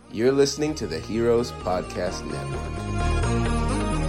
You're listening to the Heroes Podcast Network.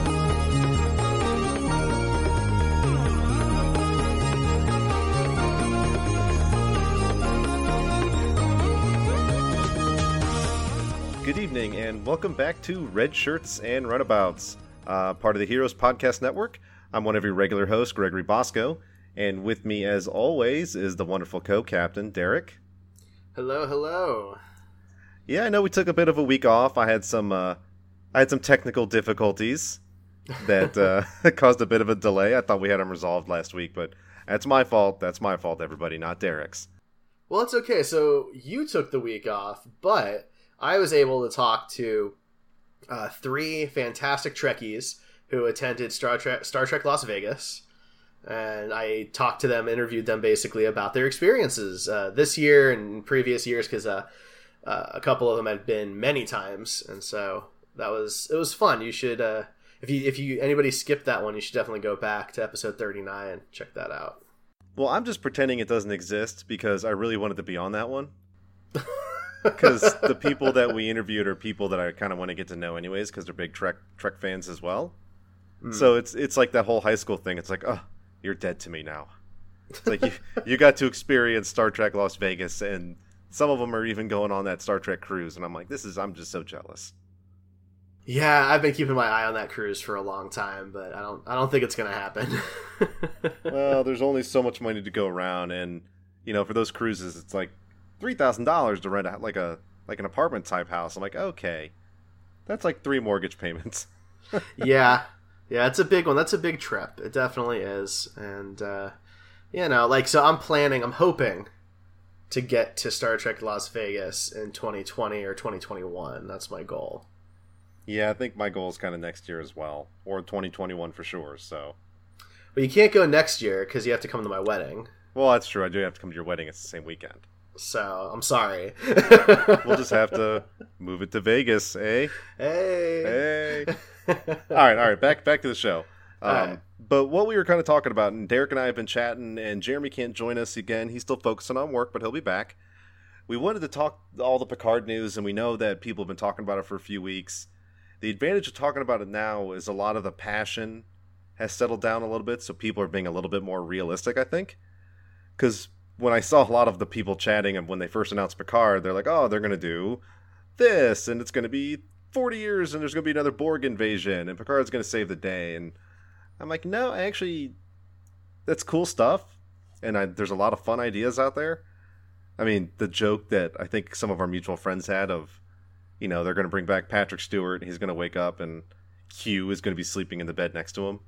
Good evening, and welcome back to Red Shirts and Runabouts, part of the Heroes Podcast Network. I'm one of your regular hosts, Gregory Bosco, and with me, as always, is the wonderful co-captain, Derek. Hello, hello. Yeah, I know we took a bit of a week off. I had some technical difficulties that caused a bit of a delay. I thought we had them resolved last week, but that's my fault. That's my fault, everybody, not Derek's. Well, it's okay. So you took the week off, but I was able to talk to three fantastic Trekkies who attended Star Trek Las Vegas, and I talked to them, interviewed them basically about their experiences this year and previous years, because a couple of them had been many times, and so it was fun. You should if anybody skipped that one, you should definitely go back to episode 39 and check that out. Well, I'm just pretending it doesn't exist because I really wanted to be on that one. Because the people that we interviewed are people that I kind of want to get to know anyways, because they're big Trek fans as well. So it's like that whole high school thing. It's like, oh, you're dead to me now. It's like you got to experience Star Trek Las Vegas, and some of them are even going on that Star Trek cruise, and I'm like, I'm just so jealous. Yeah, I've been keeping my eye on that cruise for a long time, but I don't think it's gonna happen. Well, there's only so much money to go around, and for those cruises, it's like $3,000 to rent an apartment type house. I'm like, okay, that's like 3 mortgage payments. yeah, it's a big one. That's a big trip. It definitely is. And so I'm hoping to get to Star Trek Las Vegas in 2020 or 2021. That's my goal. Yeah, I think my goal is kind of next year as well, or 2021 for sure. So, but you can't go next year because you have to come to my wedding. Well, that's true. I do have to come to your wedding. It's the same weekend. So, I'm sorry. We'll just have to move it to Vegas, eh? Hey. All right. Back to the show. Right. But what we were kind of talking about, and Derek and I have been chatting, and Jeremy can't join us again. He's still focusing on work, but he'll be back. We wanted to talk all the Picard news, and we know that people have been talking about it for a few weeks. The advantage of talking about it now is a lot of the passion has settled down a little bit, so people are being a little bit more realistic, I think. Because when I saw a lot of the people chatting, and when they first announced Picard, they're like, oh, they're going to do this, and it's going to be 40 years, and there's going to be another Borg invasion, and Picard's going to save the day. And I'm like, no, actually, that's cool stuff, and there's a lot of fun ideas out there. I mean, the joke that I think some of our mutual friends had of, they're going to bring back Patrick Stewart, and he's going to wake up, and Q is going to be sleeping in the bed next to him.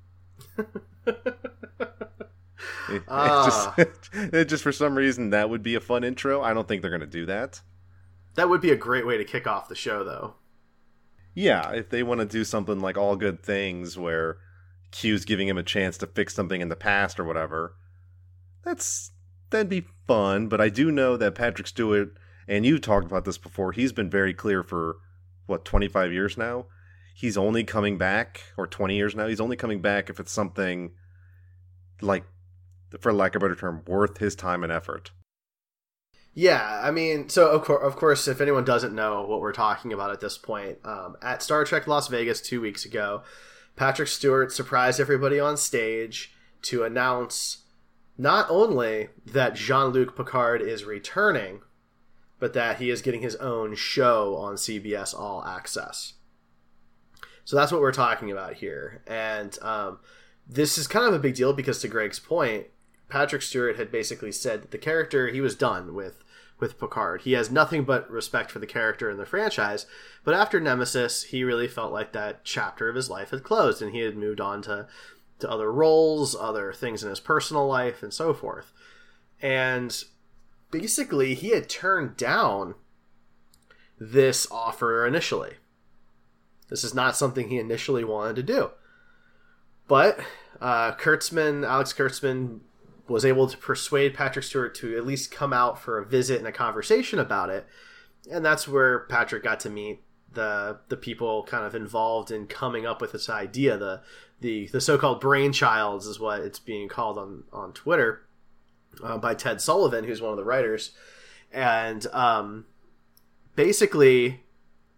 It just for some reason that would be a fun intro. I don't think they're going to do that. That would be a great way to kick off the show, though. Yeah, if they want to do something like All Good Things where Q's giving him a chance to fix something in the past or whatever, that'd be fun. But I do know that Patrick Stewart, and you talked about this before, he's been very clear for 25 years now. He's only coming back, or 20 years now. He's only coming back if it's something like, for lack of a better term, worth his time and effort. Yeah, I mean, so of course, if anyone doesn't know what we're talking about at this point, at Star Trek Las Vegas 2 weeks ago, Patrick Stewart surprised everybody on stage to announce not only that Jean-Luc Picard is returning, but that he is getting his own show on CBS All Access. So that's what we're talking about here. And this is kind of a big deal because, to Greg's point, Patrick Stewart had basically said that the character, he was done with Picard. He has nothing but respect for the character and the franchise, but after Nemesis, he really felt like that chapter of his life had closed, and he had moved on to other roles, other things in his personal life, and so forth. And basically, he had turned down this offer initially. This is not something he initially wanted to do. But Alex Kurtzman was able to persuade Patrick Stewart to at least come out for a visit and a conversation about it. And that's where Patrick got to meet the people kind of involved in coming up with this idea. The so-called brainchilds is what it's being called on Twitter by Ted Sullivan, who's one of the writers. And basically,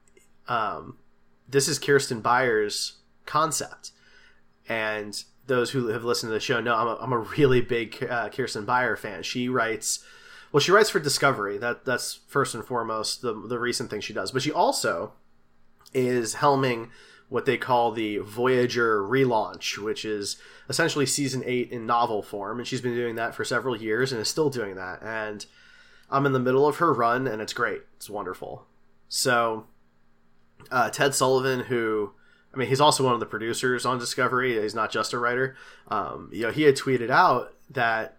this is Kirsten Byers' concept. And those who have listened to the show know I'm a really big Kirsten Beyer fan. She writes for Discovery. That's first and foremost the recent thing she does. But she also is helming what they call the Voyager relaunch, which is essentially season 8 in novel form. And she's been doing that for several years and is still doing that. And I'm in the middle of her run, and it's great. It's wonderful. So Ted Sullivan, he's also one of the producers on Discovery. He's not just a writer. He had tweeted out that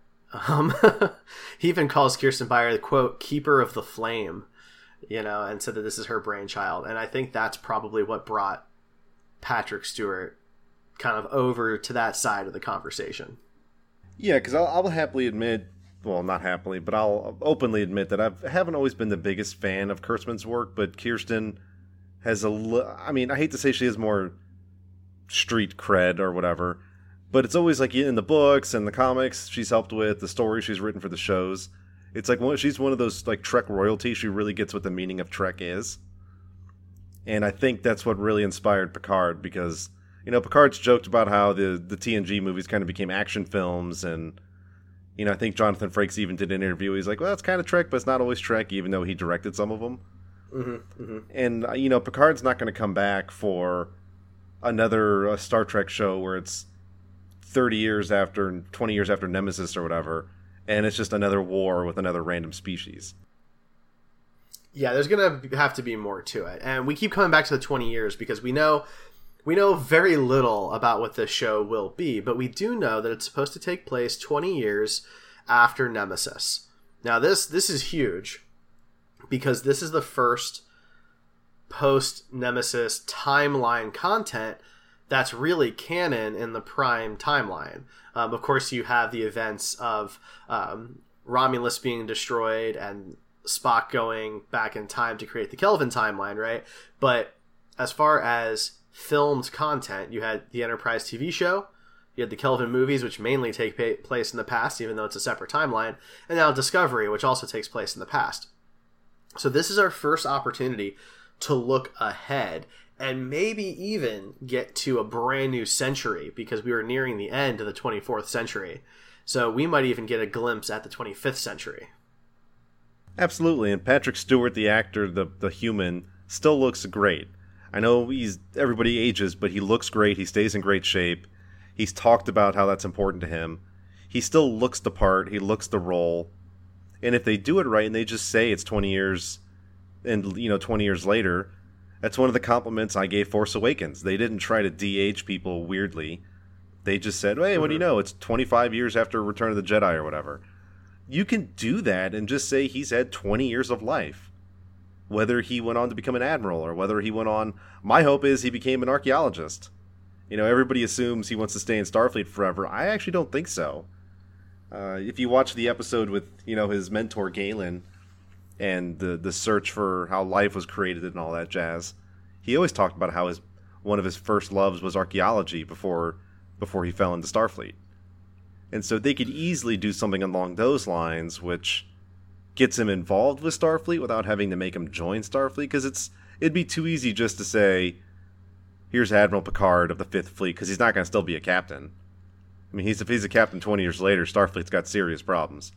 he even calls Kirsten Beyer the, quote, keeper of the flame, and said that this is her brainchild. And I think that's probably what brought Patrick Stewart kind of over to that side of the conversation. Yeah, because I'll happily admit, well, not happily, but I'll openly admit that I haven't always been the biggest fan of Kurtzman's work, but Kirsten has I hate to say she has more street cred or whatever, but it's always like in the books and the comics she's helped with, the stories she's written for the shows. It's like she's one of those like Trek royalty. She really gets what the meaning of Trek is. And I think that's what really inspired Picard, because, Picard's joked about how the TNG movies kind of became action films, and, I think Jonathan Frakes even did an interview. He's like, well, it's kind of Trek, but it's not always Trek, even though he directed some of them. Mm-hmm, mm-hmm. And, Picard's not going to come back for another Star Trek show where it's 20 years after Nemesis or whatever, and it's just another war with another random species. Yeah, there's going to have to be more to it. And we keep coming back to the 20 years because we know very little about what this show will be, but we do know that it's supposed to take place 20 years after Nemesis. Now, this is huge because this is the first post-Nemesis timeline content that's really canon in the Prime timeline. Of course, you have the events of Romulus being destroyed and Spock going back in time to create the Kelvin timeline, right? But as far as filmed content, you had the Enterprise TV show, you had the Kelvin movies, which mainly take place in the past, even though it's a separate timeline, and now Discovery, which also takes place in the past. So this is our first opportunity to look ahead and maybe even get to a brand new century, because we are nearing the end of the 24th century. So we might even get a glimpse at the 25th century. Absolutely, and Patrick Stewart, the actor, the human, still looks great. I know everybody ages, but he looks great. He stays in great shape. He's talked about how that's important to him. He still looks the part. He looks the role. And if they do it right and they just say it's 20 years and 20 years later, that's one of the compliments I gave Force Awakens. They didn't try to de-age people weirdly. They just said, hey, what do you know? It's 25 years after Return of the Jedi or whatever. You can do that and just say he's had 20 years of life. Whether he went on to become an admiral or whether he went on... My hope is he became an archaeologist. Everybody assumes he wants to stay in Starfleet forever. I actually don't think so. If you watch the episode with, his mentor Galen and the search for how life was created and all that jazz, he always talked about how one of his first loves was archaeology before he fell into Starfleet. And so they could easily do something along those lines, which gets him involved with Starfleet without having to make him join Starfleet, because it'd be too easy just to say, here's Admiral Picard of the Fifth Fleet, because he's not going to still be a captain. I mean, if he's a captain 20 years later, Starfleet's got serious problems.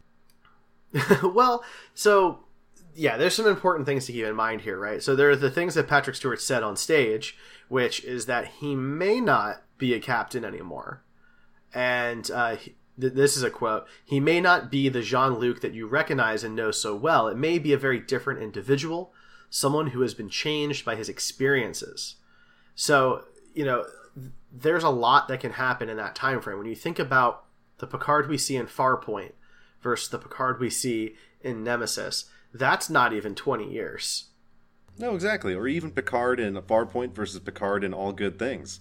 Well, so, yeah, there's some important things to keep in mind here, right? So there are the things that Patrick Stewart said on stage, which is that he may not be a captain anymore. And this is a quote, he may not be the Jean-Luc that you recognize and know so well. It may be a very different individual, someone who has been changed by his experiences. So, there's a lot that can happen in that time frame. When you think about the Picard we see in Farpoint versus the Picard we see in Nemesis, that's not even 20 years. No, exactly. Or even Picard in Farpoint versus Picard in All Good Things.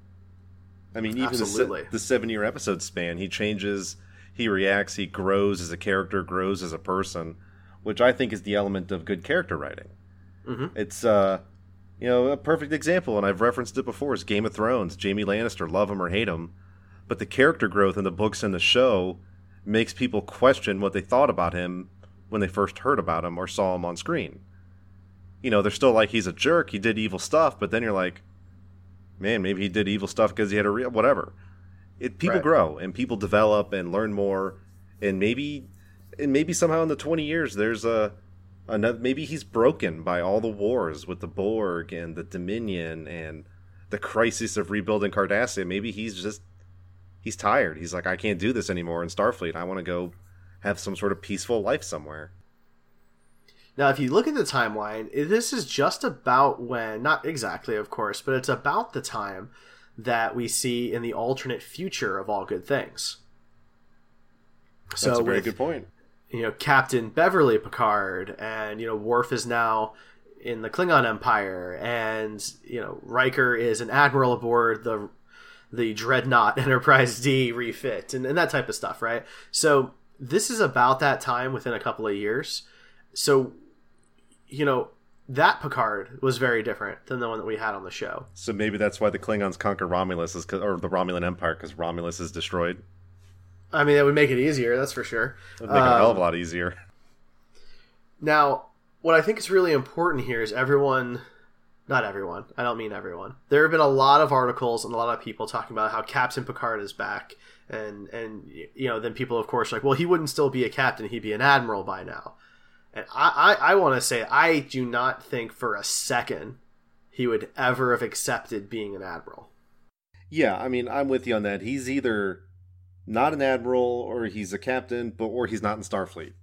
I mean, even the 7-year episode span, he changes, he reacts, he grows as a character, grows as a person, which I think is the element of good character writing. Mm-hmm. It's, a perfect example, and I've referenced it before, is Game of Thrones. Jaime Lannister, love him or hate him, but the character growth in the books and the show makes people question what they thought about him when they first heard about him or saw him on screen. they're still like, he's a jerk, he did evil stuff, but then you're like, man, maybe he did evil stuff because he had a real whatever. People Right. grow and people develop and learn more, and maybe somehow in the 20 years there's another. Maybe he's broken by all the wars with the Borg and the Dominion and the crisis of rebuilding Cardassia. Maybe he's tired. He's like, I can't do this anymore in Starfleet. I want to go have some sort of peaceful life somewhere. Now, if you look at the timeline, this is just about when, not exactly, of course, but it's about the time that we see in the alternate future of All Good Things. That's a very good point. Captain Beverly Picard, and Worf is now in the Klingon Empire, and Riker is an admiral aboard the Dreadnought Enterprise D refit, and that type of stuff, right? So this is about that time within a couple of years. So that Picard was very different than the one that we had on the show. So maybe that's why the Klingons conquer Romulus, or the Romulan Empire, because Romulus is destroyed. I mean, it would make it easier, that's for sure. It would make it a hell of a lot easier. Now, what I think is really important here is not everyone, I don't mean everyone. There have been a lot of articles and a lot of people talking about how Captain Picard is back. And then people, of course, are like, well, he wouldn't still be a captain, he'd be an admiral by now. And I want to say, I do not think for a second he would ever have accepted being an admiral. Yeah, I mean, I'm with you on that. He's either not an admiral, or he's a captain, or he's not in Starfleet.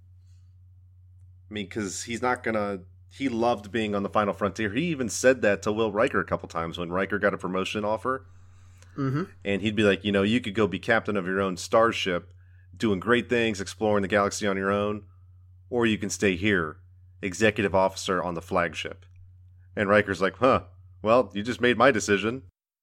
I mean, because he's not gonna. He loved being on the Final Frontier. He even said that to Will Riker a couple times when Riker got a promotion offer. Mm-hmm. And he'd be like, you could go be captain of your own starship, doing great things, exploring the galaxy on your own, or you can stay here, executive officer on the flagship. And Riker's like, well, you just made my decision.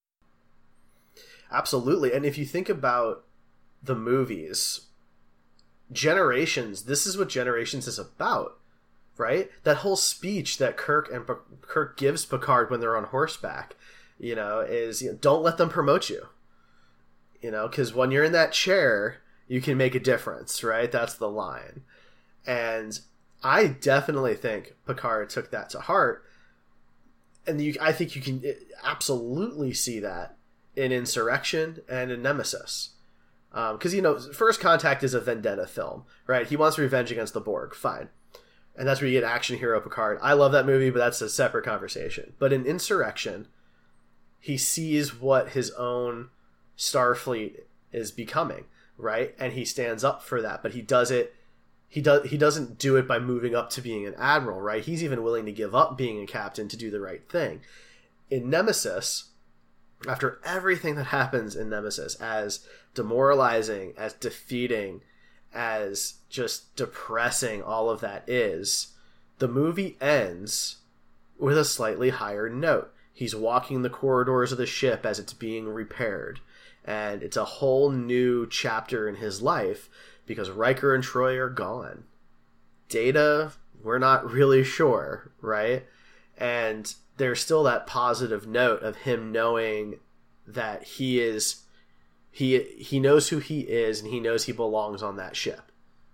Absolutely. And if you think about the movies, Generations, this is what Generations is about, right? That whole speech that Kirk gives Picard when they're on horseback, is don't let them promote you, because when you're in that chair, you can make a difference, right? That's the line. And I definitely think Picard took that to heart, and I think you can absolutely see that in Insurrection and in Nemesis. Because, First Contact is a vendetta film, right? He wants revenge against the Borg, fine. And that's where you get action hero Picard. I love that movie, but that's a separate conversation. But in Insurrection, he sees what his own Starfleet is becoming, right? And he stands up for that, but he doesn't do it by moving up to being an admiral, right? He's even willing to give up being a captain to do the right thing. In Nemesis, after everything that happens in Nemesis, as demoralizing, as defeating, as just depressing all of that is, the movie ends with a slightly higher note. He's walking the corridors of the ship as it's being repaired, and it's a whole new chapter in his life because Riker and Troy are gone. Data, we're not really sure, right? And there's still that positive note of him knowing that he knows who he is, and he knows he belongs on that ship.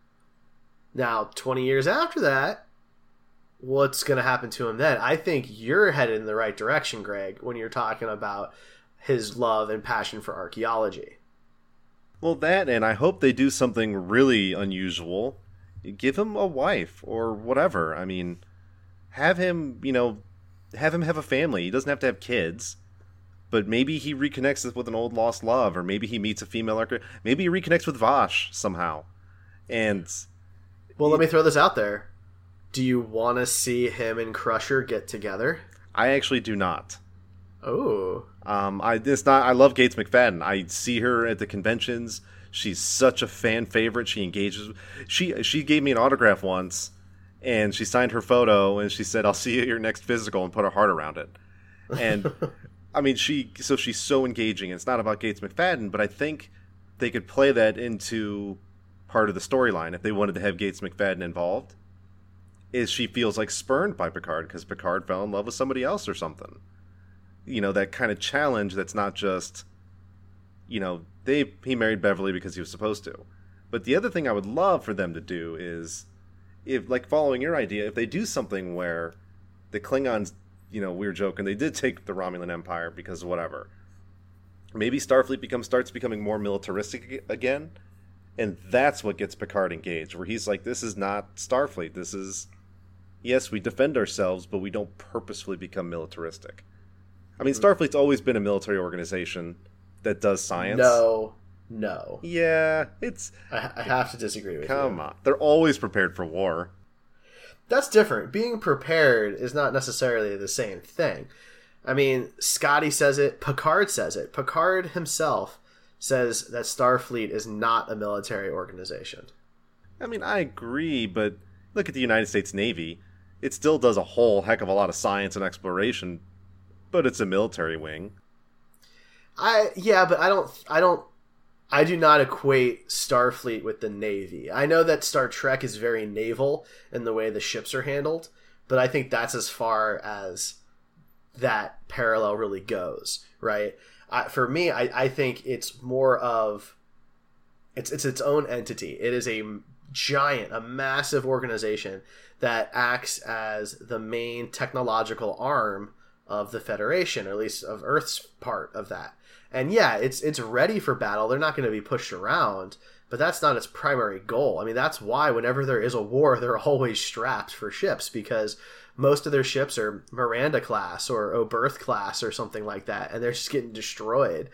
Now, 20 years after that, what's going to happen to him then? I think you're headed in the right direction, Greg, when you're talking about his love and passion for archaeology. Well, that, and I hope they do something really unusual. Give him a wife or whatever. I mean, have him have a family. He doesn't have to have kids. But maybe he reconnects with an old lost love, or maybe he meets a female archer. Maybe he reconnects with Vash somehow. And well, let me throw this out there. Do you want to see him and Crusher get together? I actually do not. Oh. I love Gates McFadden. I see her at the conventions. She's such a fan favorite. She engages. She gave me an autograph once, and she signed her photo, and she said, "I'll see you at your next physical," and put her heart around it. And I mean, she's so engaging. It's not about Gates McFadden, but I think they could play that into part of the storyline if they wanted to have Gates McFadden involved. Is she feels like spurned by Picard because Picard fell in love with somebody else or something. That kind of challenge that's not just, he married Beverly because he was supposed to. But the other thing I would love for them to do is, if, like, following your idea, if they do something where the Klingons, we were joking, they did take the Romulan Empire because of whatever. Maybe Starfleet starts becoming more militaristic again, and that's what gets Picard engaged, where he's like, this is not Starfleet. This is, yes, we defend ourselves, but we don't purposefully become militaristic. I mean, Starfleet's always been a military organization that does science. No. Yeah, it's... I have to disagree with you. Come on. They're always prepared for war. That's different. Being prepared is not necessarily the same thing. I mean, Scotty says it. Picard says it. Picard himself says that Starfleet is not a military organization. I mean, I agree, but look at the United States Navy. It still does a whole heck of a lot of science and exploration, but it's a military wing. I do not equate Starfleet with the Navy. I know that Star Trek is very naval in the way the ships are handled, but I think that's as far as that parallel really goes, right? For me, I think it's more of it's its own entity. It is a massive organization that acts as the main technological arm of the Federation, or at least of Earth's part of that. And yeah, it's ready for battle. They're not going to be pushed around, but that's not its primary goal. I mean, that's why whenever there is a war, they're always strapped for ships, because most of their ships are Miranda class or Oberth class or something like that, and they're just getting destroyed.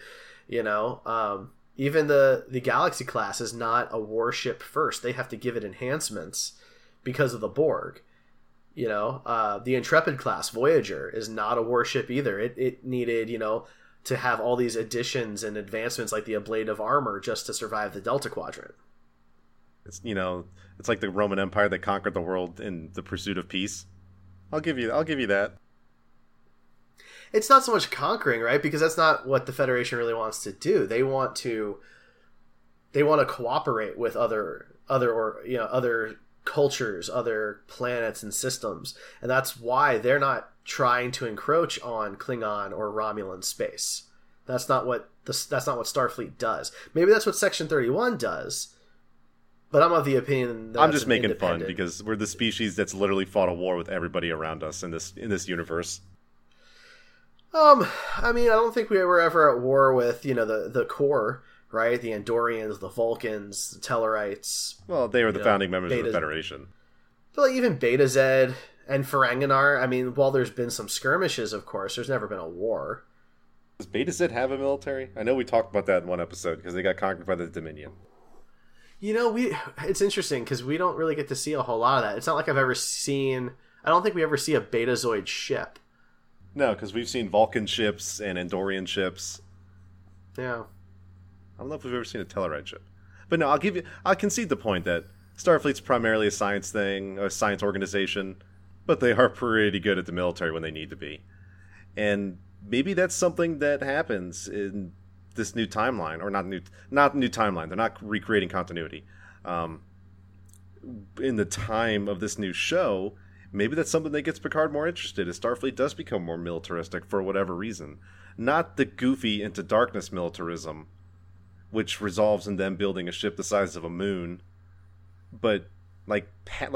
Even the Galaxy class is not a warship first. They have to give it enhancements because of the Borg. The Intrepid class Voyager is not a warship either. It needed, to have all these additions and advancements like the ablative armor just to survive the Delta Quadrant. It's it's like the Roman Empire that conquered the world in the pursuit of peace. I'll give you that. It's not so much conquering, right? Because that's not what the Federation really wants to do. They want to cooperate with other cultures, other planets and systems, and that's why they're not trying to encroach on Klingon or Romulan space. That's not what Starfleet does. Maybe that's what Section 31 does, but I'm of the opinion that I'm just making fun because we're the species that's literally fought a war with everybody around us in this universe. I mean, I don't think we were ever at war with the core, right? The Andorians, the Vulcans, the Tellarites. Well, they were the founding members of the Federation. But like even Beta Zed and Ferenginar, I mean, while there's been some skirmishes, of course, there's never been a war. Does Beta Zed have a military? I know we talked about that in one episode because they got conquered by the Dominion. It's interesting because we don't really get to see a whole lot of that. It's not like I don't think we ever see a Betazoid ship. No, because we've seen Vulcan ships and Andorian ships. Yeah. I don't know if we've ever seen a Tellarite ship. But no, I'll concede the point that Starfleet's primarily a science thing, a science organization, but they are pretty good at the military when they need to be. And maybe that's something that happens in this new timeline, or not new timeline. They're not recreating continuity. In the time of this new show, maybe that's something that gets Picard more interested, as Starfleet does become more militaristic for whatever reason. Not the goofy into darkness militarism, which resolves in them building a ship the size of a moon, but like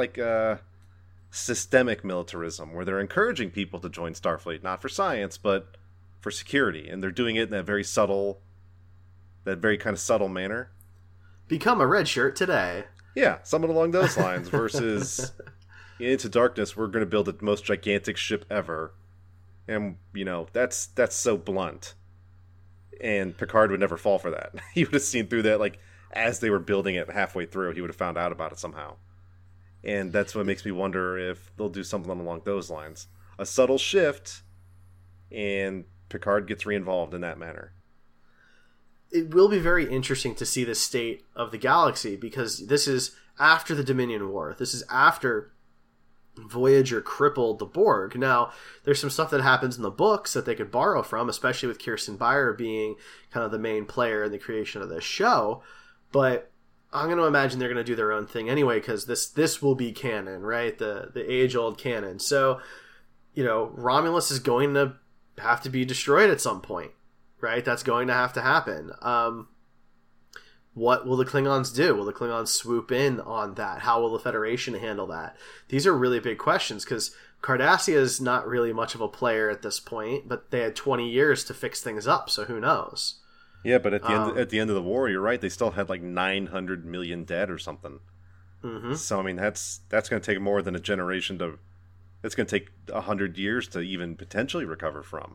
systemic militarism, where they're encouraging people to join Starfleet, not for science, but for security, and they're doing it in that very kind of subtle manner. Become a red shirt today. Yeah, something along those lines. Versus Into Darkness, we're going to build the most gigantic ship ever, and that's so blunt. And Picard would never fall for that. He would have seen through that, like, as they were building it halfway through, he would have found out about it somehow. And that's what makes me wonder if they'll do something along those lines. A subtle shift, and Picard gets re-involved in that manner. It will be very interesting to see the state of the galaxy, because this is after the Dominion War. This is after Voyager crippled the Borg. Now, there's some stuff that happens in the books that they could borrow from, especially with Kirsten Beyer being kind of the main player in the creation of this show. But I'm going to imagine they're going to do their own thing anyway, because this will be canon, right? The age-old canon. So, Romulus is going to have to be destroyed at some point, right? That's going to have to happen. What will the Klingons do? Will the Klingons swoop in on that? How will the Federation handle that? These are really big questions, because Cardassia is not really much of a player at this point, but they had 20 years to fix things up, so who knows? Yeah, but at the end of the war, you're right. They still had like 900 million dead or something. Mm-hmm. So I mean, that's going to take more than a generation to. It's going to take 100 years to even potentially recover from.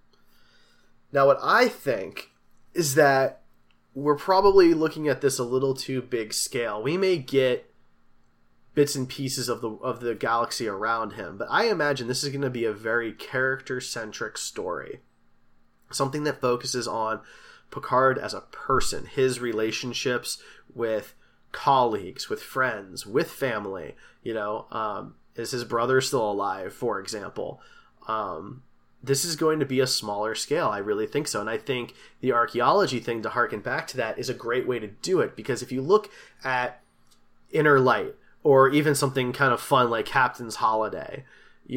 Now, what I think is that we're probably looking at this a little too big scale. We may get bits and pieces of the galaxy around him, but I imagine this is going to be a very character-centric story. Something that focuses on Picard as a person, his relationships with colleagues, with friends, with family. Is his brother still alive, for example? This is going to be a smaller scale. I really think so. And I think the archaeology thing, to harken back to that, is a great way to do it. Because if you look at Inner Light, or even something kind of fun like Captain's Holiday,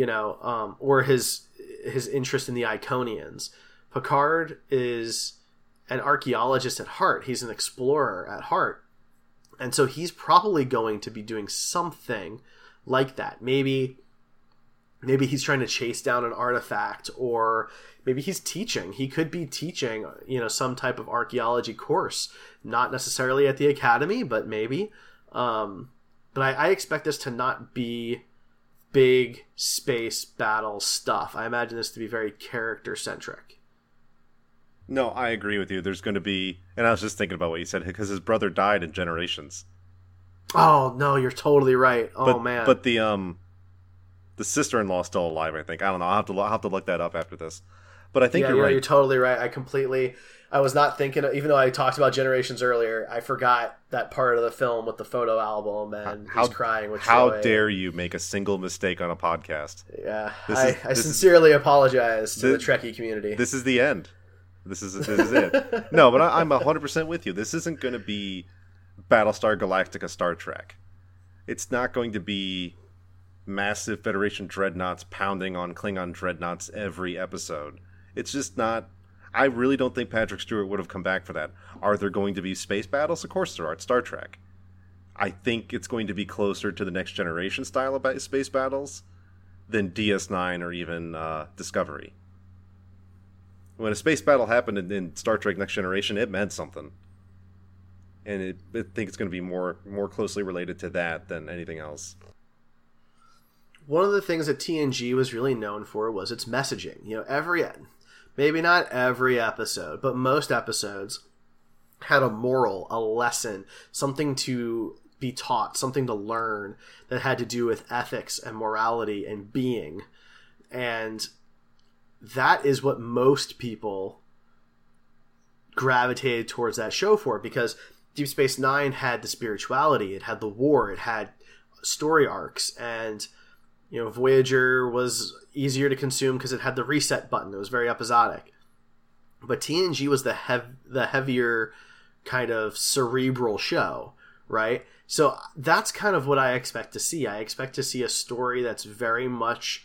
or his interest in the Iconians, Picard is an archaeologist at heart. He's an explorer at heart. And so he's probably going to be doing something like that. Maybe he's trying to chase down an artifact, or maybe he's teaching. He could be teaching, some type of archaeology course, not necessarily at the academy, but maybe. But I expect this to not be big space battle stuff. I imagine this to be very character-centric. No, I agree with you. There's going to be... And I was just thinking about what you said, because his brother died in Generations. Oh, no, you're totally right. Man. But the sister-in-law is still alive, I think. I don't know. I'll have to look that up after this. But I think you're right. You're totally right. I was not thinking, even though I talked about Generations earlier, I forgot that part of the film with the photo album and he's crying with How joy. dare you make a single mistake on a podcast? Yeah, I sincerely apologize to the Trekkie community. This is the end. This is it. No, but I'm 100% with you. This isn't going to be Battlestar Galactica Star Trek. It's not going to be massive Federation dreadnoughts pounding on Klingon dreadnoughts every episode. It's just not... I really don't think Patrick Stewart would have come back for that. Are there going to be space battles? Of course there are. It's Star Trek. I think it's going to be closer to the Next Generation style of space battles than DS9 or even Discovery. When a space battle happened in Star Trek Next Generation, it meant something. And I think it's going to be more closely related to that than anything else. One of the things that TNG was really known for was its messaging. Maybe not every episode, but most episodes had a moral, a lesson, something to be taught, something to learn that had to do with ethics and morality and being. And that is what most people gravitated towards that show for, because Deep Space Nine had the spirituality, it had the war, it had story arcs, and Voyager was easier to consume because it had the reset button. It was very episodic. But TNG was the heavier kind of cerebral show, right? So that's kind of what I expect to see. I expect to see a story that's very much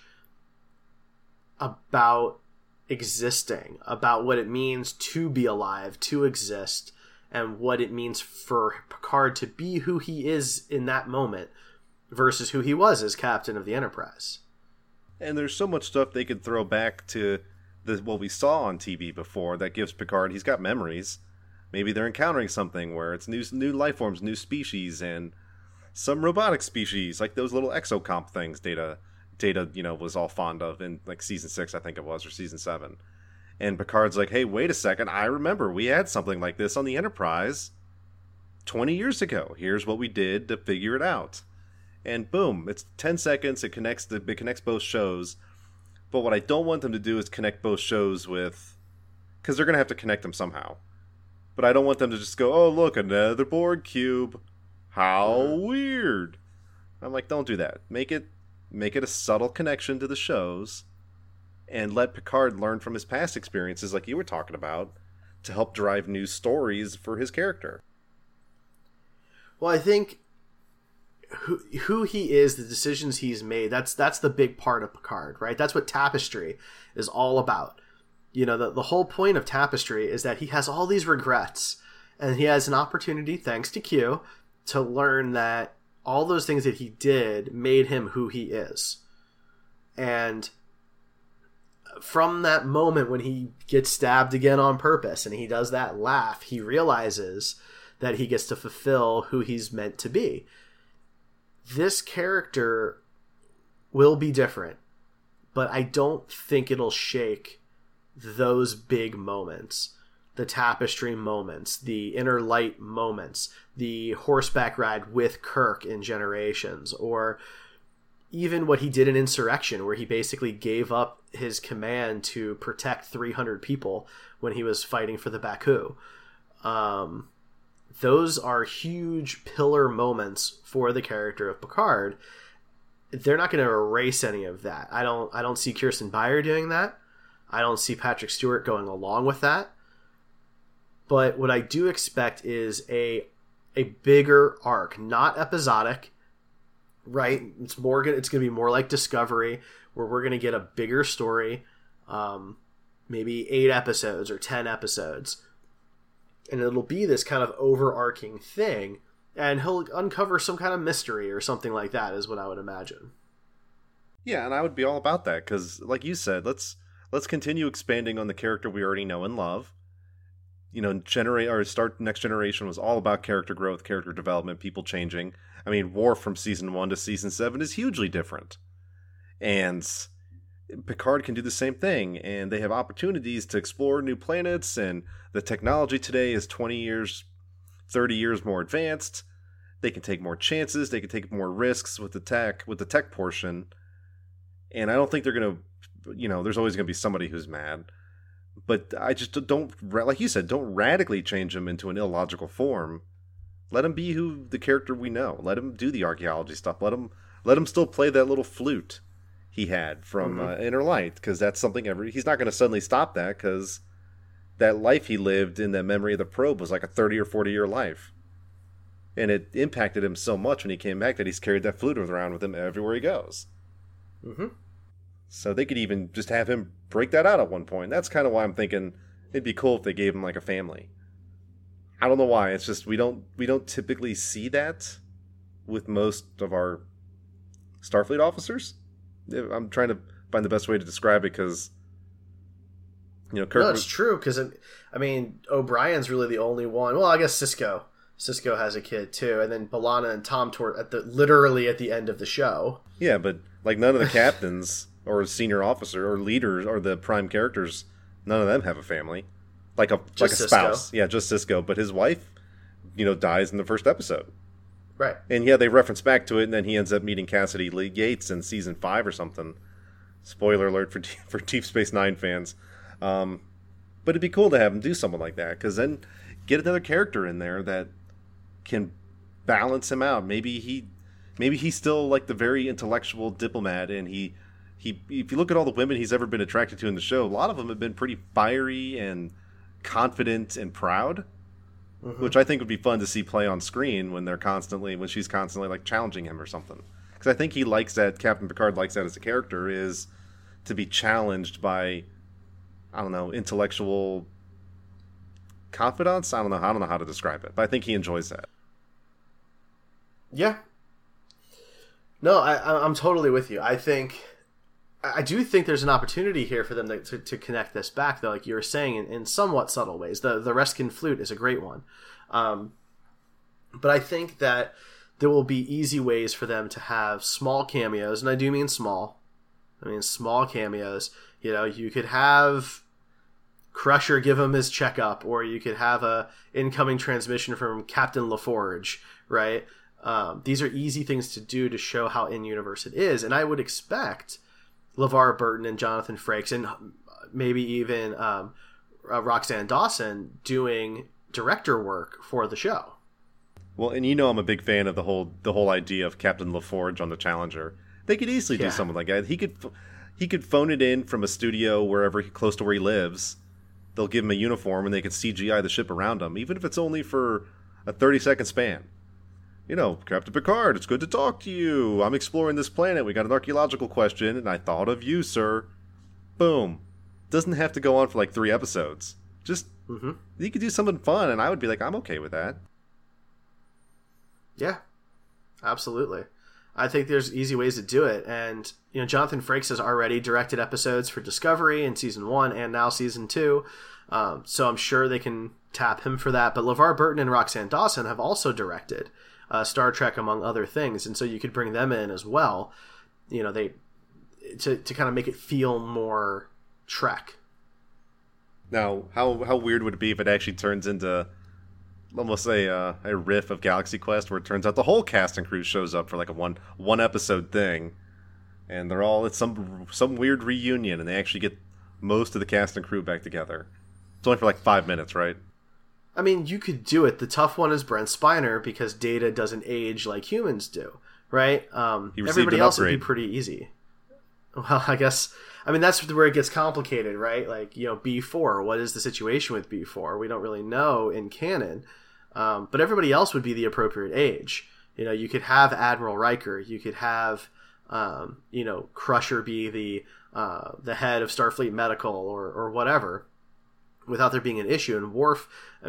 about existing, about what it means to be alive, to exist, and what it means for Picard to be who he is in that moment versus who he was as captain of the Enterprise. And there's so much stuff they could throw back to what we saw on TV before that gives Picard, he's got memories. Maybe they're encountering something where it's new life forms, new species, and some robotic species, like those little exocomp things Data, was all fond of in like season 6, I think it was, or season 7. And Picard's like, hey, wait a second, I remember we had something like this on the Enterprise 20 years ago. Here's what we did to figure it out. And boom, it's 10 seconds, it connects both shows. But what I don't want them to do is connect both shows with... Because they're going to have to connect them somehow. But I don't want them to just go, oh, look, another Borg cube. How weird. I'm like, don't do that. Make it a subtle connection to the shows. And let Picard learn from his past experiences, like you were talking about, to help drive new stories for his character. Well, I think who he is, the decisions he's made, that's the big part of Picard, right? That's what Tapestry is all about. The whole point of Tapestry is that he has all these regrets, and he has an opportunity, thanks to Q, to learn that all those things that he did made him who he is. And from that moment when he gets stabbed again on purpose and he does that laugh, he realizes that he gets to fulfill who he's meant to be. This character will be different, but I don't think it'll shake those big moments. The tapestry moments, the inner light moments, the horseback ride with Kirk in Generations, or even what he did in Insurrection, where he basically gave up his command to protect 300 people when he was fighting for the Baku. Those are huge pillar moments for the character of Picard. They're not going to erase any of that. I don't see Kirsten Beyer doing that. I don't see Patrick Stewart going along with that. But what I do expect is a bigger arc, not episodic, right? It's going to be more like Discovery, where we're going to get a bigger story, maybe 8 episodes or 10 episodes. And it'll be this kind of overarching thing, and he'll uncover some kind of mystery or something like that, is what I would imagine. Yeah, and I would be all about that, because like you said, let's continue expanding on the character we already know and love. You know, start Next Generation was all about character growth, character development, people changing. I mean, Worf from season 1 to season 7 is hugely different. And Picard can do the same thing, and they have opportunities to explore new planets, and the technology today is 20 years, 30 years more advanced. They can take more chances, they can take more risks with the tech portion. And I don't think they're going to, you know, there's always going to be somebody who's mad. But I just don't, like you said, don't radically change him into an illogical form. Let him be who the character we know. Let him do the archaeology stuff. Let him still play that little flute he had from Inner Light, because that's something he's not going to suddenly stop that, because that life he lived in the memory of the probe was like a 30 or 40 year life. And it impacted him so much when he came back that he's carried that flute around with him everywhere he goes. Mm-hmm. So they could even just have him break that out at one point. That's kind of why I'm thinking it'd be cool if they gave him like a family. I don't know why. It's just we don't typically see that with most of our Starfleet officers. I'm trying to find the best way to describe it, because, you know, Kirk. No, it's true, because I mean, O'Brien's really the only one. Well, I guess Sisko has a kid too, and then B'Elanna and Tom literally at the end of the show. Yeah, but like none of the captains or senior officer or leaders or the prime characters, none of them have a family, like a spouse. Yeah, just Sisko. But his wife, you know, dies in the first episode. Right. And yeah, they reference back to it, and then he ends up meeting Cassidy Yates in season 5 or something. Spoiler alert for Deep Space Nine fans. But it'd be cool to have him do something like that, because then get another character in there that can balance him out. Maybe he's still like the very intellectual diplomat, and he if you look at all the women he's ever been attracted to in the show, a lot of them have been pretty fiery and confident and proud, which I think would be fun to see play on screen when she's constantly like challenging him or something. Because I think he likes that, Captain Picard likes that as a character, is to be challenged by, I don't know, intellectual confidants. I don't know how to describe it, but I think he enjoys that. Yeah. No, I'm totally with you. I do think there's an opportunity here for them to connect this back, though, like you were saying, in somewhat subtle ways. The Reskin flute is a great one. But I think that there will be easy ways for them to have small cameos, and I do mean small. I mean small cameos. You know, you could have Crusher give him his checkup, or you could have a incoming transmission from Captain LaForge, right? These are easy things to do to show how in-universe it is, and I would expect LeVar Burton and Jonathan Frakes, and maybe even Roxanne Dawson, doing director work for the show. Well, and you know I'm a big fan of the whole idea of Captain LaForge on the Challenger. They could easily do something like that. He could phone it in from a studio wherever close to where he lives. They'll give him a uniform and they could CGI the ship around him, even if it's only for a 30-second span. You know, Captain Picard, it's good to talk to you. I'm exploring this planet. We got an archaeological question, and I thought of you, sir. Boom. Doesn't have to go on for like 3 episodes. Just, you could do something fun, and I would be like, I'm okay with that. Yeah, absolutely. I think there's easy ways to do it. And, Jonathan Frakes has already directed episodes for Discovery in season 1 and now season 2. So I'm sure they can tap him for that. But LeVar Burton and Roxanne Dawson have also directed Star Trek, among other things. And so you could bring them in as well, to kind of make it feel more Trek. Now, how weird would it be if it actually turns into almost a riff of Galaxy Quest, where it turns out the whole cast and crew shows up for like a one episode thing, and they're all at some weird reunion, and they actually get most of the cast and crew back together. It's only for like 5 minutes, right? I mean, you could do it. The tough one is Brent Spiner, because Data doesn't age like humans do, right? Everybody else would be pretty easy. Well, I guess, that's where it gets complicated, right? Like, B4, what is the situation with B4? We don't really know in canon, but everybody else would be the appropriate age. You could have Admiral Riker, you could have, Crusher be the head of Starfleet Medical or whatever, without there being an issue. And Worf,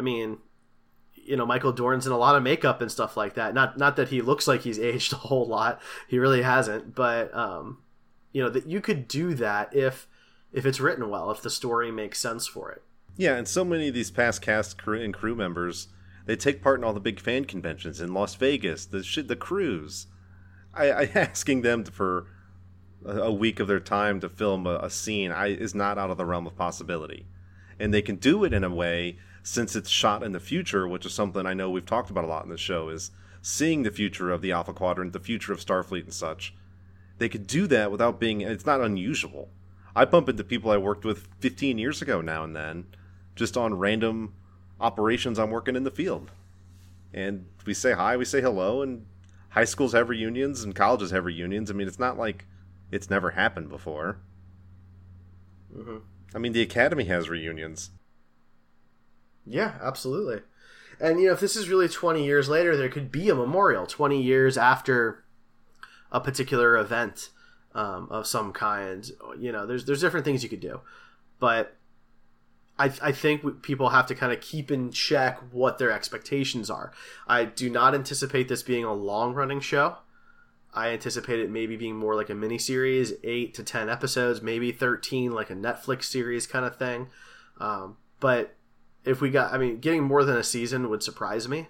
Michael Dorn's in a lot of makeup and stuff like that. Not that he looks like he's aged a whole lot. He really hasn't, but, that you could do that if it's written well, if the story makes sense for it. Yeah, and so many of these past cast and crew members, they take part in all the big fan conventions in Las Vegas, the cruise. I asking them for a week of their time to film a scene is not out of the realm of possibility. And they can do it in a way, since it's shot in the future, which is something I know we've talked about a lot in the show, is seeing the future of the Alpha Quadrant, the future of Starfleet and such. They could do that without it's not unusual. I bump into people I worked with 15 years ago now and then, just on random operations I'm working in the field. And we say hi, we say hello, and high schools have reunions and colleges have reunions. It's not like it's never happened before. Mm-hmm. The Academy has reunions. Yeah, absolutely. And, if this is really 20 years later, there could be a memorial 20 years after a particular event of some kind. There's different things you could do, but I think people have to kind of keep in check what their expectations are. I do not anticipate this being a long running show. I anticipate it maybe being more like a mini series, 8 to 10 episodes, maybe 13, like a Netflix series kind of thing. But if we getting more than a season would surprise me.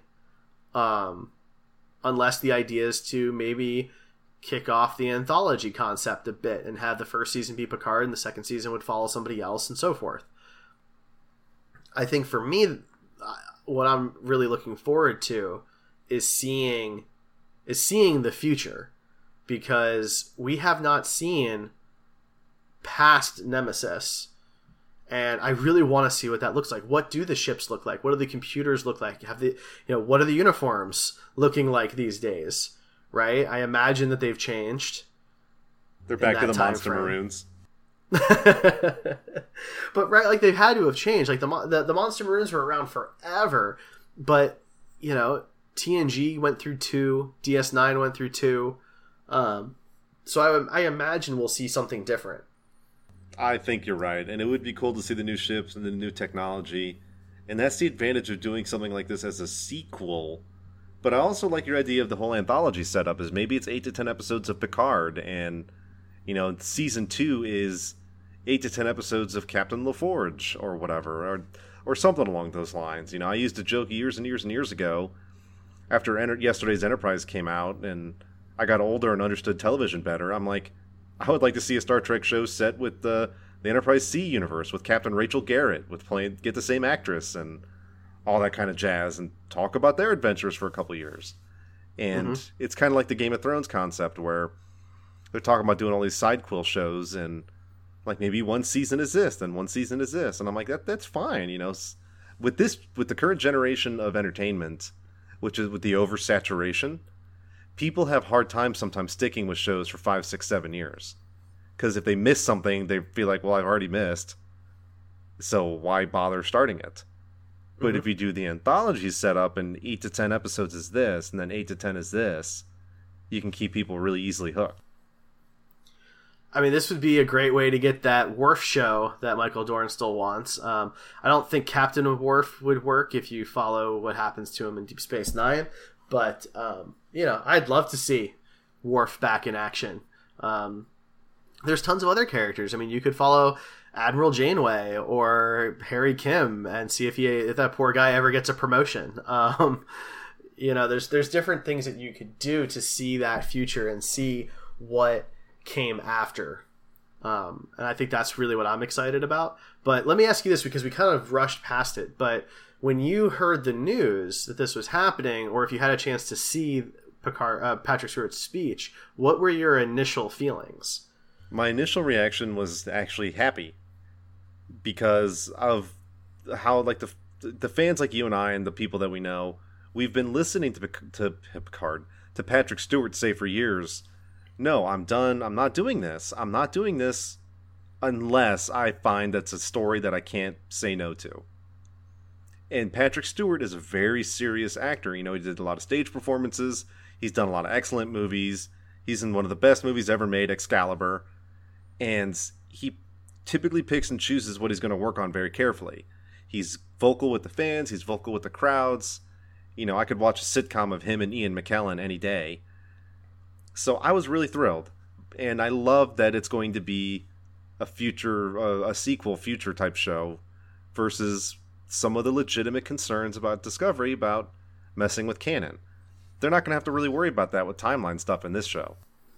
Unless the idea is to maybe kick off the anthology concept a bit and have the first season be Picard and the second season would follow somebody else and so forth. I think for me, what I'm really looking forward to is seeing the future, because we have not seen past Nemesis, and I really want to see what that looks like. What do the ships look like? What do the computers look like? What are the uniforms looking like these days? Right? I imagine that they've changed. They're back to the Monster Maroons. But right, like they've had to have changed. Like the Monster Maroons were around forever, but TNG went through 2, DS9 went through 2, so I imagine we'll see something different. I think you're right, and it would be cool to see the new ships and the new technology, and that's the advantage of doing something like this as a sequel. But I also like your idea of the whole anthology setup, is maybe it's 8 to 10 episodes of Picard, and season 2 is 8 to 10 episodes of Captain LaForge or whatever, or something along those lines. I used to joke years and years and years ago, after yesterday's Enterprise came out and I got older and understood television better, I'm like, I would like to see a Star Trek show set with the Enterprise C universe, with Captain Rachel Garrett, get the same actress and all that kind of jazz, and talk about their adventures for a couple years. And It's kind of like the Game of Thrones concept, where they're talking about doing all these side quill shows, and like maybe one season is this, then one season is this, and I'm like, that's fine, With the current generation of entertainment, which is with the oversaturation, people have hard time sometimes sticking with shows for 5, 6, 7 years, because if they miss something, they feel like, well, I've already missed, so why bother starting it? But if you do the anthology setup and 8 to 10 episodes is this, and then 8 to 10 is this, you can keep people really easily hooked. This would be a great way to get that Worf show that Michael Dorn still wants. I don't think Captain of Worf would work if you follow what happens to him in Deep Space Nine, but I'd love to see Worf back in action. There's tons of other characters. I mean, you could follow Admiral Janeway or Harry Kim and see if that poor guy ever gets a promotion. There's different things that you could do to see that future and see what came after. And I think that's really what I'm excited about. But let me ask you this, because we kind of rushed past it. But when you heard the news that this was happening, or if you had a chance to see Patrick Stewart's speech, what were your initial feelings? My initial reaction was actually happy, because of how, like, the fans like you and I and the people that we know, we've been listening to Patrick Stewart say for years, no, I'm done. I'm not doing this. I'm not doing this unless I find that's a story that I can't say no to. And Patrick Stewart is a very serious actor. He did a lot of stage performances. He's done a lot of excellent movies. He's in one of the best movies ever made, Excalibur. And he typically picks and chooses what he's going to work on very carefully. He's vocal with the fans. He's vocal with the crowds. I could watch a sitcom of him and Ian McKellen any day. So I was really thrilled. And I love that it's going to be a sequel future type show versus some of the legitimate concerns about Discovery about messing with canon. They're not going to have to really worry about that with timeline stuff in this show.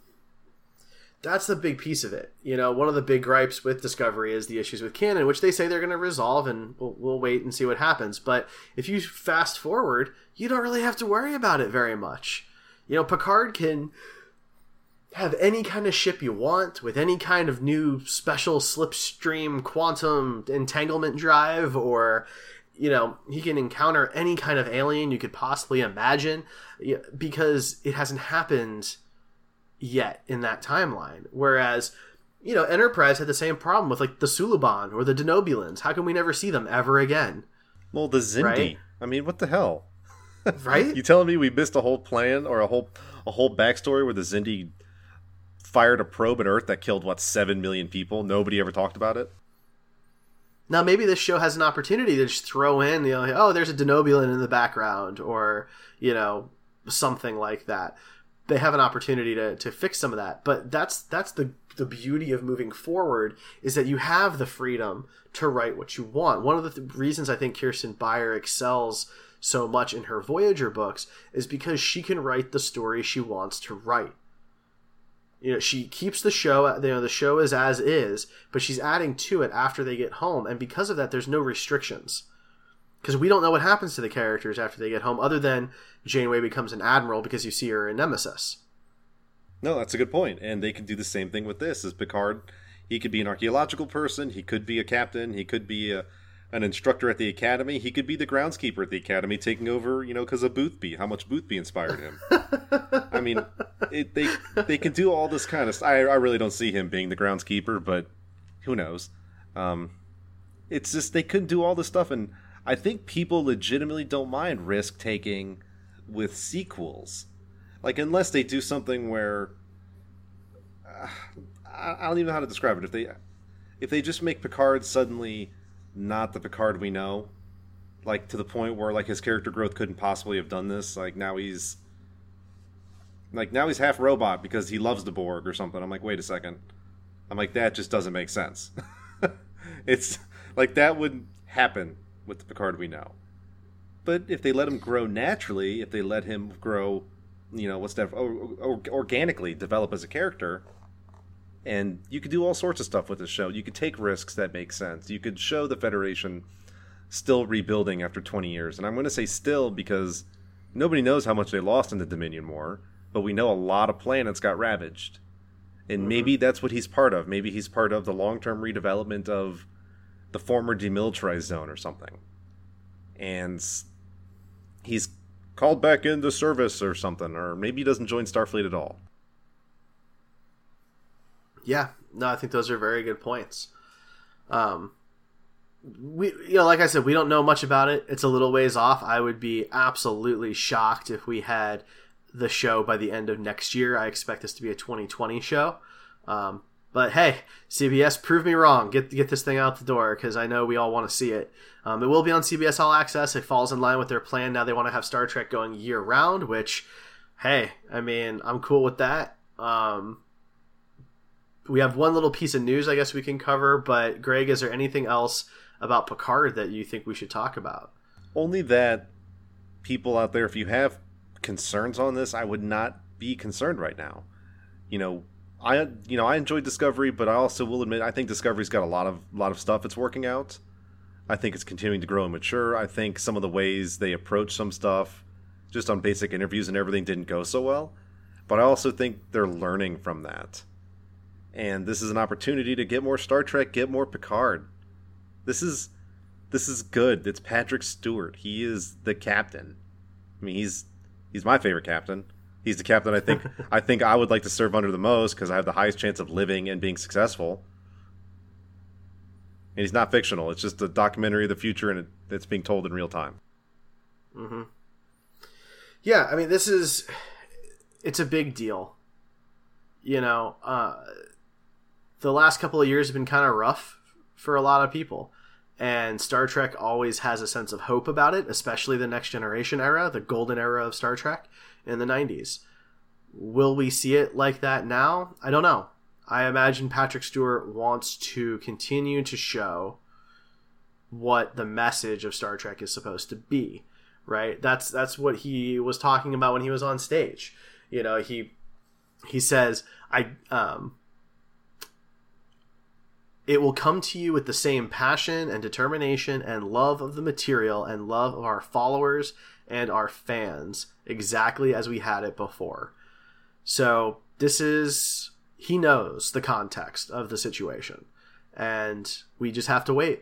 That's the big piece of it. One of the big gripes with Discovery is the issues with canon, which they say they're going to resolve, and we'll wait and see what happens. But if you fast forward, you don't really have to worry about it very much. Picard can have any kind of ship you want with any kind of new special slipstream quantum entanglement drive, or he can encounter any kind of alien you could possibly imagine, because it hasn't happened yet in that timeline. Whereas Enterprise had the same problem with, like, the Suliban or the Denobulans. How can we never see them ever again? Well, the Xindi, right? I mean, what the hell? Right? You telling me we missed a whole plan or a whole backstory where the Xindi fired a probe at Earth that killed 7 million people? Nobody ever talked about it. Now maybe this show has an opportunity to just throw in, there's a Denobulan in the background, or something like that. They have an opportunity to fix some of that. But that's the beauty of moving forward, is that you have the freedom to write what you want. One of the reasons I think Kirsten Beyer excels so much in her Voyager books is because she can write the story she wants to write. She keeps the show, the show is as is, but she's adding to it after they get home. And because of that, there's no restrictions. Because we don't know what happens to the characters after they get home, other than Janeway becomes an admiral because you see her in Nemesis. No, that's a good point. And they could do the same thing with this. As Picard, he could be an archaeological person, he could be a captain, he could be an instructor at the academy, he could be the groundskeeper at the academy, taking over, because of Boothby, how much Boothby inspired him. I mean, they can do all this kind of stuff. I really don't see him being the groundskeeper, but who knows? It's just, they couldn't do all this stuff, and I think people legitimately don't mind risk taking with sequels. Like, unless they do something where I don't even know how to describe it. If they just make Picard suddenly not the Picard we know, like to the point where, like, his character growth couldn't possibly have done this. Like, now he's half robot because he loves the Borg or something. I'm like, wait a second. I'm like, that just doesn't make sense. It's like, that wouldn't happen with the Picard we know. But if they let him grow naturally, if they let him grow, organically develop as a character, and you could do all sorts of stuff with this show. You could take risks that make sense. You could show the Federation still rebuilding after 20 years. And I'm going to say still because nobody knows how much they lost in the Dominion War, but we know a lot of planets got ravaged. And maybe that's what he's part of. Maybe he's part of the long-term redevelopment of the former demilitarized zone or something. And he's called back into service or something, or maybe he doesn't join Starfleet at all. Yeah, no, I think those are very good points. We, like I said, we don't know much about it. It's a little ways off. I would be absolutely shocked if we had the show by the end of next year. I expect this to be a 2020 show. But hey, CBS, prove me wrong. Get this thing out the door, because I know we all want to see it. It will be on CBS All Access. It falls in line with their plan. Now they want to have Star Trek going year round, which, hey, I mean, I'm cool with that. We have one little piece of news I guess we can cover, but Greg, is there anything else about Picard that you think we should talk about? Only that people out there, if you have concerns on this, I would not be concerned right now. I enjoyed Discovery, but I also will admit I think Discovery's got a lot of stuff it's working out. I think it's continuing to grow and mature. I think some of the ways they approach some stuff, just on basic interviews and everything, didn't go so well. But I also think they're learning from that. And this is an opportunity to get more Star Trek, get more Picard. This is good. It's Patrick Stewart. He is the captain. I mean, he's my favorite captain. He's the captain I think I would like to serve under the most because I have the highest chance of living and being successful. And he's not fictional. It's just a documentary of the future, and it's being told in real time. Mm-hmm. Yeah, I mean, it's a big deal. The last couple of years have been kind of rough for a lot of people. And Star Trek always has a sense of hope about it, especially the Next Generation era, the golden era of Star Trek in the 90s. Will we see it like that now? I don't know. I imagine Patrick Stewart wants to continue to show what the message of Star Trek is supposed to be, right? That's what he was talking about when he was on stage. He says, it will come to you with the same passion and determination and love of the material and love of our followers and our fans, exactly as we had it before. So he knows the context of the situation, and we just have to wait.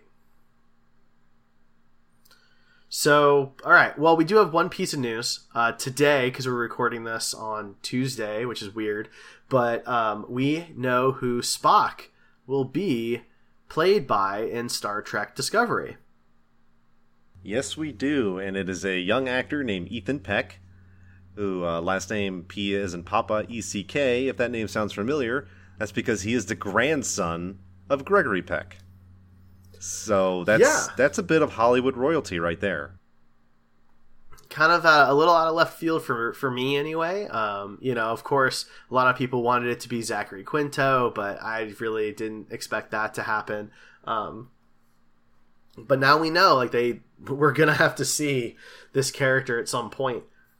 So, all right. Well, we do have one piece of news today, because we're recording this on Tuesday, which is weird, but we know who Spock will be played by in Star Trek Discovery. Yes, we do, and it is a young actor named Ethan Peck, who last name P as in Papa, E-C-K. If that name sounds familiar, that's because he is the grandson of Gregory Peck. So that's a bit of Hollywood royalty right there. Kind of a little out of left field for me anyway. Of course, a lot of people wanted it to be Zachary Quinto, but I really didn't expect that to happen. But now we know, we're going to have to see this character at some point.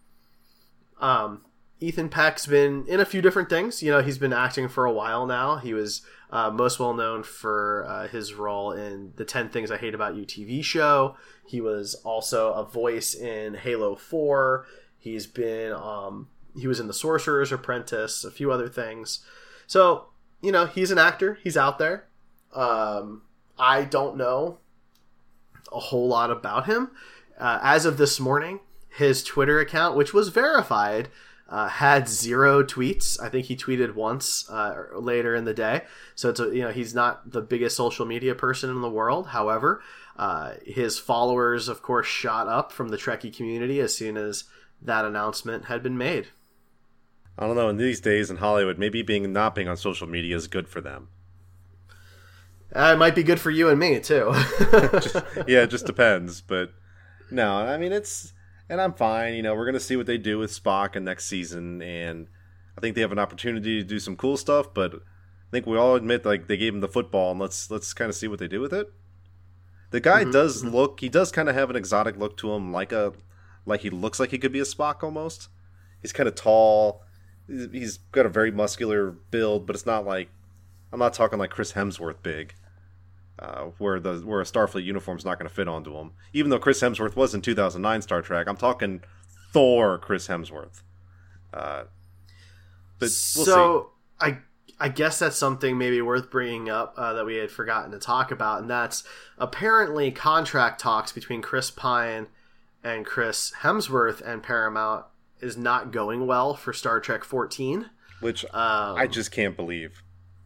Ethan Peck's been in a few different things. He's been acting for a while now. He was most well known for his role in the 10 Things I Hate About You TV show. He was also a voice in Halo 4. He was in The Sorcerer's Apprentice, a few other things. So, he's an actor. He's out there. I don't know a whole lot about him. As of this morning, his Twitter account, which was verified, had 0 tweets. I think he tweeted once later in the day. So he's not the biggest social media person in the world. However, his followers, of course, shot up from the Trekkie community as soon as that announcement had been made. I don't know. In these days in Hollywood, maybe not being on social media is good for them. It might be good for you and me too. It just depends. But no, I mean and I'm fine. We're going to see what they do with Spock in next season, and I think they have an opportunity to do some cool stuff, but I think we all admit they gave him the football, and let's kind of see what they do with it. The guy he does kind of have an exotic look to him, like he looks like he could be a Spock almost. He's kind of tall. He's got a very muscular build, but it's not I'm not talking like Chris Hemsworth big. Where a Starfleet uniform's not going to fit onto him. Even though Chris Hemsworth was in 2009 Star Trek, I'm talking Thor Chris Hemsworth. But we'll see. I guess that's something maybe worth bringing up that we had forgotten to talk about, and that's apparently contract talks between Chris Pine and Chris Hemsworth and Paramount is not going well for Star Trek 14. Which I just can't believe.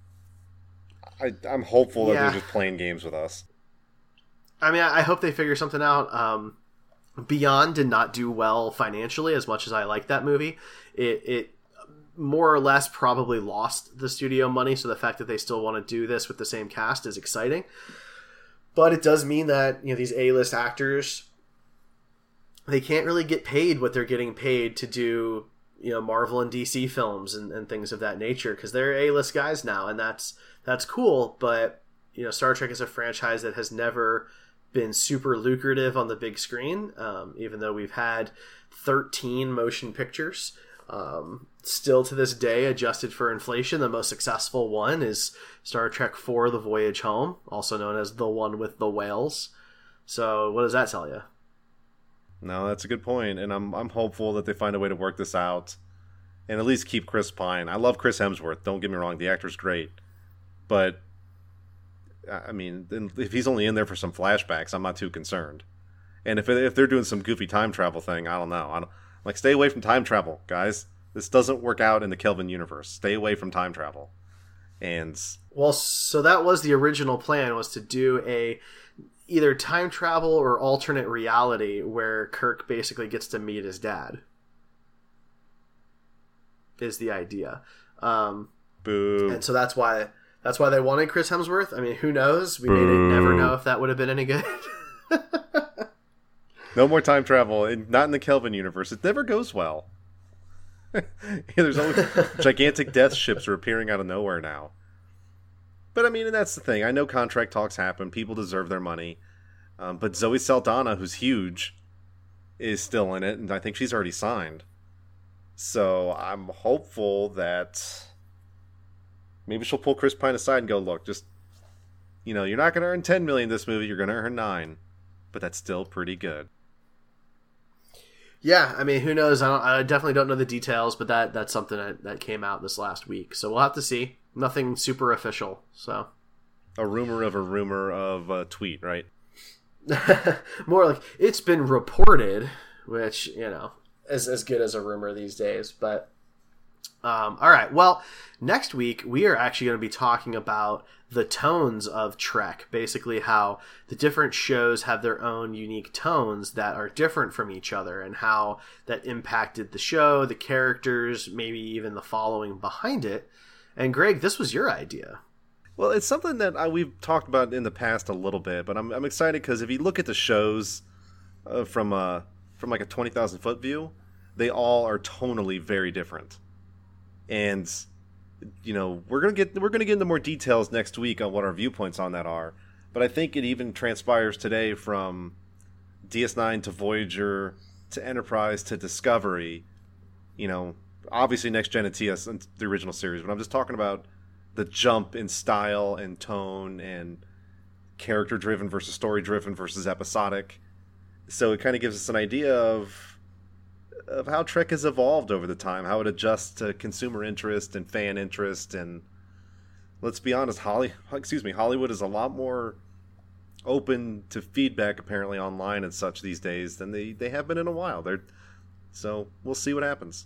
I'm hopeful that they're just playing games with us. I mean, I hope they figure something out. Beyond did not do well financially as much as I like that movie. It more or less probably lost the studio money, so the fact that they still want to do this with the same cast is exciting. But it does mean that these A-list actors, they can't really get paid what they're getting paid to do Marvel and DC films and things of that nature, because they're A-list guys now, and that's cool. But Star Trek is a franchise that has never been super lucrative on the big screen, even though we've had 13 motion pictures. Still to this day, adjusted for inflation, the most successful one is Star Trek IV: The Voyage Home, also known as the one with the whales. So what does that tell you? No, that's a good point, and I'm hopeful that they find a way to work this out and at least keep Chris Pine. I love Chris Hemsworth, don't get me wrong, the actor's great. But, I mean, if he's only in there for some flashbacks, I'm not too concerned. And if they're doing some goofy time travel thing, I don't know. Stay away from time travel, guys. This doesn't work out in the Kelvin universe. Stay away from time travel. And well, so that was the original plan, was to do either time travel or alternate reality where Kirk basically gets to meet his dad. Is the idea. Boo. And so that's why they wanted Chris Hemsworth. I mean, who knows? We may never know if that would have been any good. No more time travel, not in the Kelvin universe. It never goes well. There's always gigantic death ships are appearing out of nowhere now. But I mean, and that's the thing. I know contract talks happen. People deserve their money. But Zoe Saldana, who's huge, is still in it, and I think she's already signed. So I'm hopeful that maybe she'll pull Chris Pine aside and go, look, just, you're not going to earn $10 million this movie. You're going to earn $9 million. But that's still pretty good. Yeah, I mean, who knows? I definitely don't know the details, but that's something that came out this last week. So we'll have to see. Nothing super official. So a rumor of a tweet, right? More like it's been reported, which is as good as a rumor these days. But all right. Well, next week we are actually going to be talking about the tones of Trek, basically how the different shows have their own unique tones that are different from each other, and how that impacted the show, the characters, maybe even the following behind it. And Greg, this was your idea. Well, it's something that we've talked about in the past a little bit, but I'm excited because if you look at the shows from like a 20,000 foot view, they all are tonally very different. And we're gonna get into more details next week on what our viewpoints on that are. But I think it even transpires today from DS9 to Voyager to Enterprise to Discovery. Obviously Next Gen and TS and the original series, but I'm just talking about the jump in style and tone and character driven versus story driven versus episodic. So it kind of gives us an idea of how Trek has evolved over the time, how it adjusts to consumer interest and fan interest, and let's be honest, Hollywood is a lot more open to feedback apparently online and such these days than they have been in a while. So we'll see what happens.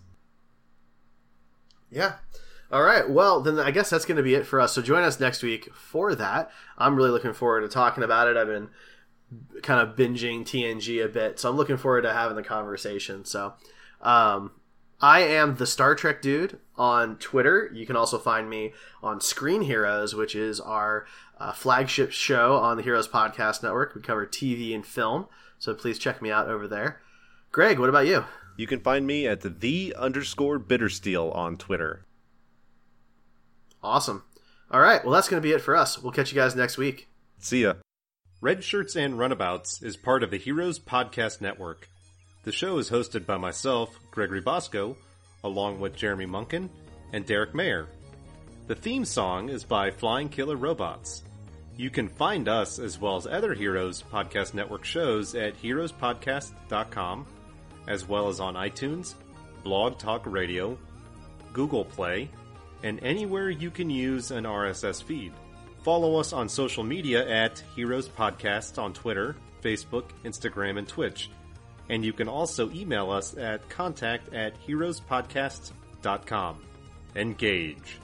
Yeah. All right. Well, then I guess that's going to be it for us. So join us next week for that. I'm really looking forward to talking about it. I've been kind of binging TNG a bit, so I'm looking forward to having the conversation. So I am the Star Trek Dude on Twitter. You can also find me on Screen Heroes, which is our flagship show on the Heroes Podcast Network. We cover TV and film, so please check me out over there. Greg, what about you? You can find me at _Bittersteel on Twitter. Awesome. All right. Well, that's going to be it for us. We'll catch you guys next week. See ya. Red Shirts and Runabouts is part of the Heroes Podcast Network. The show is hosted by myself, Gregory Bosco, along with Jeremy Munkin and Derek Mayer. The theme song is by Flying Killer Robots. You can find us, as well as other Heroes Podcast Network shows, at heroespodcast.com, as well as on iTunes, Blog Talk Radio, Google Play, and anywhere you can use an RSS feed. Follow us on social media at Heroes Podcast on Twitter, Facebook, Instagram, and Twitch. And you can also email us at contact@heroespodcast.com. Engage.